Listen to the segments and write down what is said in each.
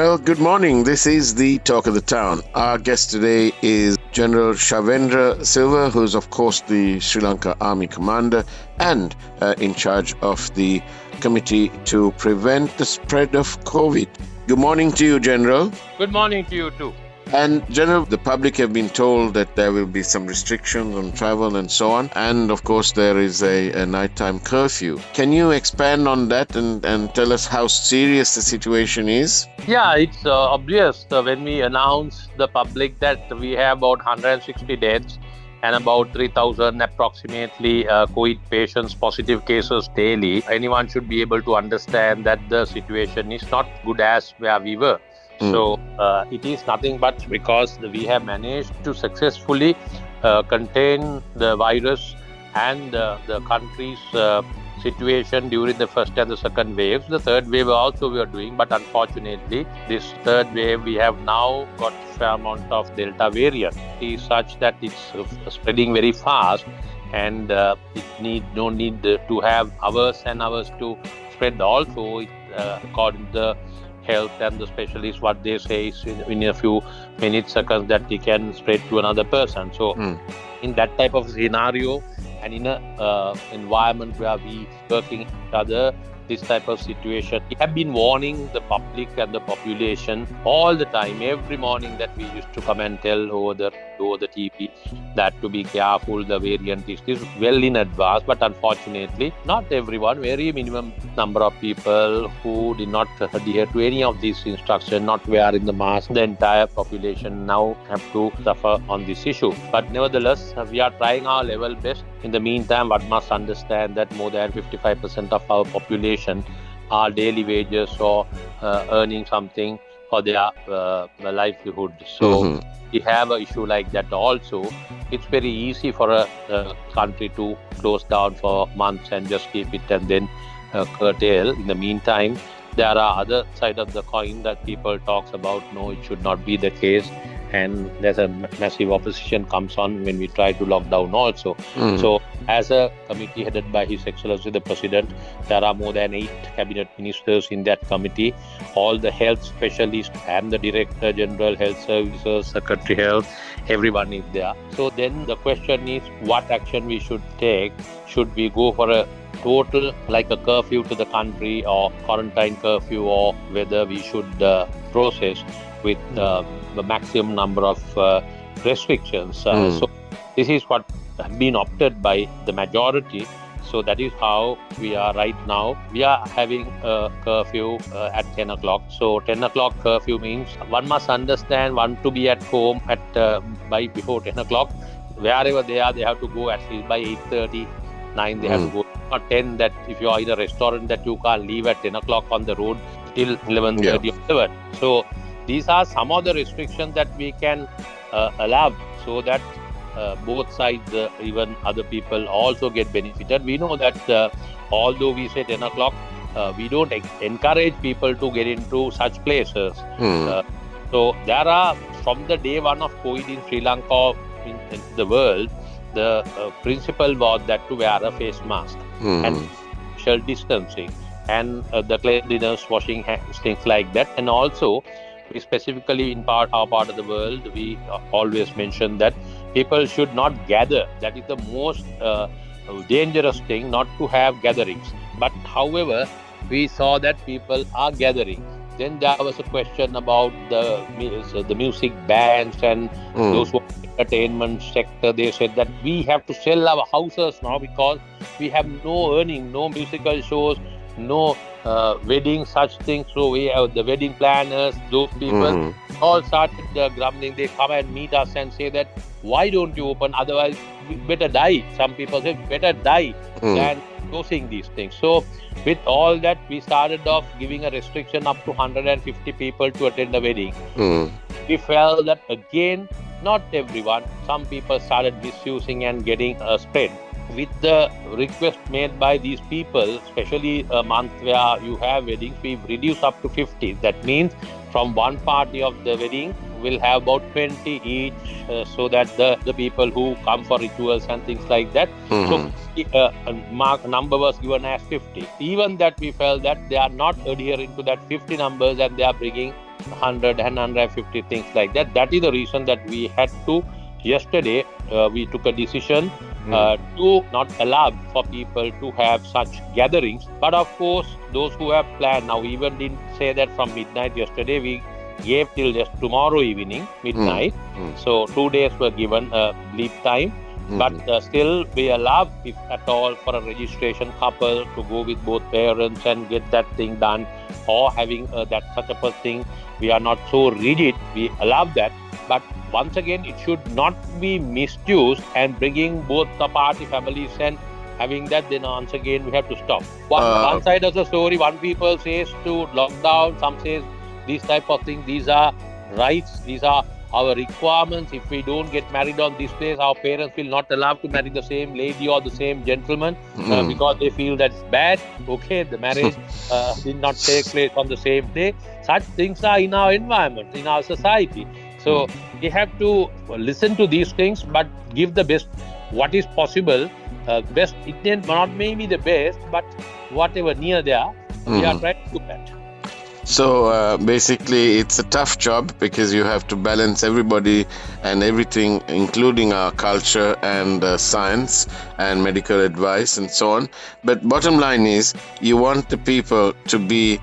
Well, good morning. This is the Talk of the Town. Our guest today is General Shavendra Silva, who's, of course, the Sri Lanka Army commander and in charge of the Committee to Prevent the Spread of COVID. Good morning to you, General. Good morning to you too. And General, the public have been told that there will be some restrictions on travel and so on. And of course, there is a nighttime curfew. Can you expand on that and tell us how serious the situation is? Yeah, it's obvious when we announce the public that we have about 160 deaths and about 3,000 approximately COVID patients, positive cases daily. Anyone should be able to understand that the situation is not good as where we were. So it is nothing but because we have managed to successfully contain the virus and the country's situation during the first and the second waves. The third wave also we are doing, but unfortunately, this third wave we have now got a fair amount of Delta variant. It is such that it's spreading very fast, and it no need to have hours and hours to spread. Also, according to the health and the specialists, what they say is in a few minutes, seconds, that it can spread to another person. So in that type of scenario and in a environment where we working each other, this type of situation, we have been warning the public and the population all the time, every morning, that we used to come and tell over the TV that to be careful, the variant is well in advance. But unfortunately, not everyone, very minimum number of people who did not adhere to any of these instructions, not wearing the mask, the entire population now have to suffer on this issue. But nevertheless, we are trying our level best. In the meantime, one must understand that more than 55% of our population are daily wages or earning something for their livelihood. So we have an issue like that also. It's very easy for a country to close down for months and just keep it and then curtail. In the meantime, there are other side of the coin that people talks about. No, it should not be the case. And there's a massive opposition comes on when we try to lock down also. So as a committee headed by His Excellency the President, there are more than 8 cabinet ministers in that committee. All the health specialists and the Director General Health Services, Secretary Health, everyone is there. So then the question is what action we should take. Should we go for a total like a curfew to the country or quarantine curfew, or whether we should process with the maximum number of restrictions. So this is what has been opted by the majority. So that is how we are right now. We are having a curfew at 10 o'clock. So 10 o'clock curfew means one must understand one to be at home at by before 10 o'clock. Wherever they are, they have to go at least by 8:30, 9 they have to go. Not 10 that if you are in a restaurant that you can't leave at 10 o'clock on the road till 11:30 or 11. So these are some of the restrictions that we can allow so that both sides, even other people also get benefited. We know that although we say 10 o'clock, we don't encourage people to get into such places. So there are, from the day one of COVID in Sri Lanka, in the world, the principle was that to wear a face mask and social distancing and the cleanliness, washing hands, things like that. And also, we specifically in our part of the world, we always mention that people should not gather. That is the most dangerous thing, not to have gatherings. But however, we saw that people are gathering. Then there was a question about the music bands and those who are in the entertainment sector. They said that we have to sell our houses now because we have no earning, no musical shows, no wedding, such things. So we have the wedding planners, those people all started grumbling. They come and meet us and say that, why don't you open? Otherwise, we better die. Some people say, better die than closing these things. So with all that, we started off giving a restriction up to 150 people to attend the wedding. We felt that again, not everyone, some people started misusing and getting spread. With the request made by these people, especially a month where you have weddings, we've reduced up to 50. That means from one party of the wedding, we'll have about 20 each, so that the people who come for rituals and things like that. So number was given as 50. Even that we felt that they are not adhering to that 50 numbers and they are bringing 100 and 150 things like that. That is the reason that we had to, yesterday, we took a decision to not allow for people to have such gatherings. But of course, those who have planned, now even didn't say that from midnight yesterday, we gave till just tomorrow evening, midnight. So 2 days were given leave time. But still, we allow, if at all, for a registration couple to go with both parents and get that thing done, or having that such a thing. We are not so rigid. We allow that. But once again, it should not be misused and bringing both the party families and having that. Then once again, we have to stop. One side of the story, one people says to lockdown, some says these type of things. These are rights. These are our requirements. If we don't get married on this place, our parents will not allow to marry the same lady or the same gentleman because they feel that's bad. Okay, the marriage did not take place on the same day. Such things are in our environment, in our society. So we have to listen to these things, but give the best, what is possible. Best, it may not maybe the best, but whatever near there, we are trying to do that. So basically, it's a tough job because you have to balance everybody and everything, including our culture and science and medical advice and so on. But bottom line is, you want the people to be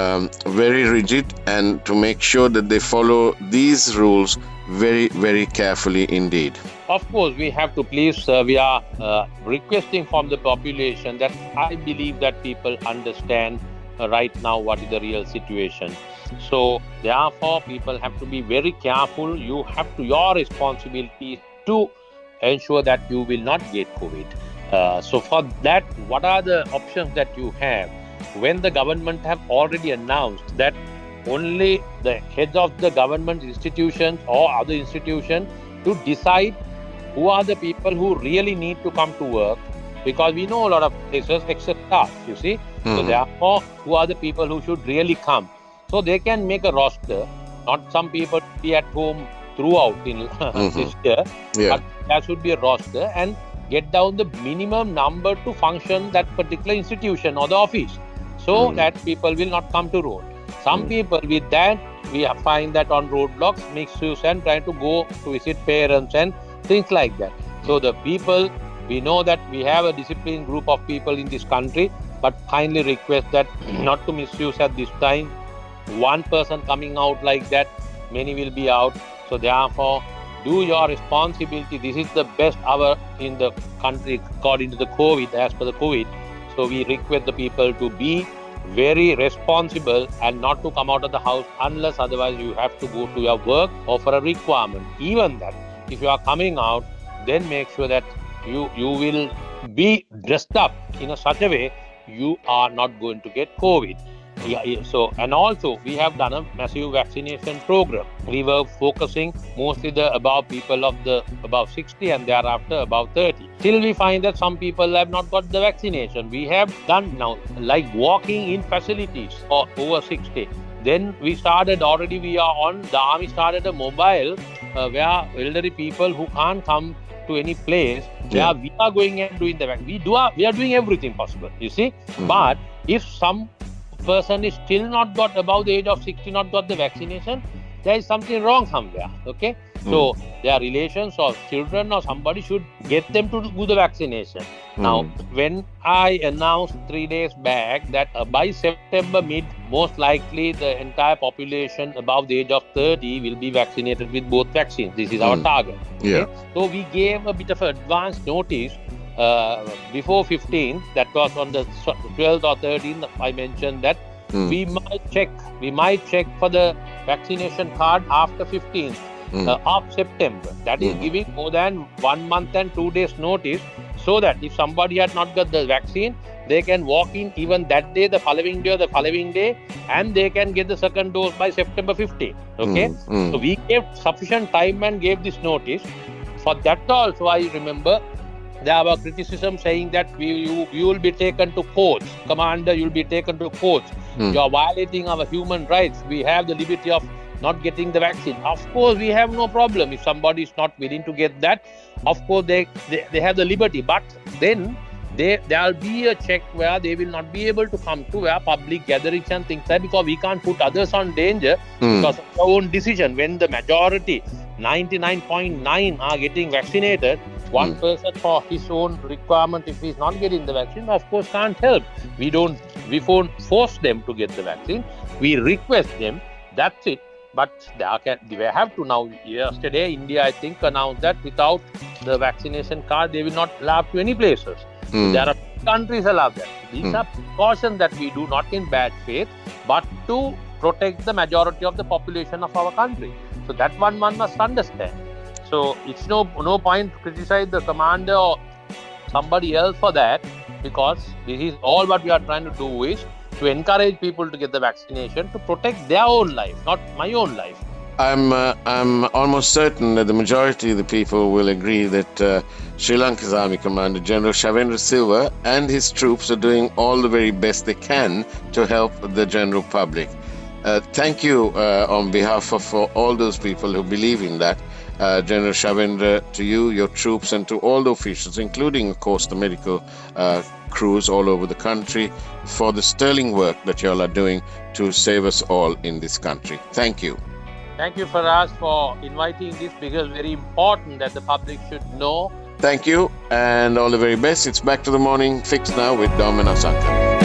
very rigid and to make sure that they follow these rules very, very carefully indeed. Of course, we have to please, we are requesting from the population that I believe that people understand right now what is the real situation. So therefore, people have to be very careful. You have to, your responsibility to ensure that you will not get COVID. So for that, what are the options that you have? When the government have already announced that only the heads of the government institutions or other institutions to decide who are the people who really need to come to work, because we know a lot of places except us, you see. So therefore, who are the people who should really come? So they can make a roster, not some people be at home throughout in this year, but there should be a roster and get down the minimum number to function that particular institution or the office, so that people will not come to road. Some people with that, we find that on roadblocks, misuse and trying to go to visit parents and things like that. So the people, we know that we have a disciplined group of people in this country, but kindly request that not to misuse at this time. One person coming out like that, many will be out. So therefore, do your responsibility. This is the best hour in the country according to the COVID, as per the COVID. So we request the people to be very responsible and not to come out of the house unless otherwise you have to go to your work or for a requirement. Even that, if you are coming out, then make sure that you will be dressed up in such a way you are not going to get COVID. So, and also we have done a massive vaccination program. We were focusing mostly the above people of the above 60 and thereafter above 30. Still we find that some people have not got the vaccination. We have done now like walking in facilities for over 60. Then we started, already we are on, the army started a mobile where elderly people who can't come to any place, we are going and doing the vaccine. We are doing everything possible, you see. But if some person is still not got above the age of 60, not got the vaccination, there is something wrong somewhere, okay? So their relations or children or somebody should get them to do the vaccination. Now, when I announced 3 days back that by September mid, most likely the entire population above the age of 30 will be vaccinated with both vaccines. This is our target. Okay? So we gave a bit of advance notice before 15, that was on the 12th or 13th, I mentioned that we might check for the vaccination card after 15th of September. That is giving more than 1 month and 2 days notice, so that if somebody had not got the vaccine, they can walk in even that day, the following day or the following day, and they can get the second dose by September 15th. Okay? So we gave sufficient time and gave this notice. For that also, I remember there were criticism saying that you will be taken to courts. Commander, you will be taken to courts. You are violating our human rights. We have the liberty of not getting the vaccine. Of course, we have no problem. If somebody is not willing to get that, of course, they have the liberty. But then there'll be a check where they will not be able to come to where public gatherings and things like that, because we can't put others on danger because of our own decision. When the majority, 99.9, are getting vaccinated, one person for his own requirement, if he's not getting the vaccine, of course can't help. We won't force them to get the vaccine. We request them. That's it. But they have to now. Yesterday, India, I think, announced that without the vaccination card, they will not allow to any places. So there are countries allow that. These are precautions that we do not in bad faith, but to protect the majority of the population of our country. So that one must understand. So it's no point to criticize the commander or somebody else for that, because this is all what we are trying to do is to encourage people to get the vaccination to protect their own life, not my own life. I'm almost certain that the majority of the people will agree that Sri Lanka's Army Commander General Shavendra Silva and his troops are doing all the very best they can to help the general public. Thank you on behalf of all those people who believe in that. General Shavendra, to you, your troops, and to all the officials, including, of course, the medical crews all over the country, for the sterling work that you all are doing to save us all in this country. Thank you. Thank you, Faraz, for inviting this, because it's very important that the public should know. Thank you, and all the very best. It's Back to the Morning Fix now with Dom and Asanka.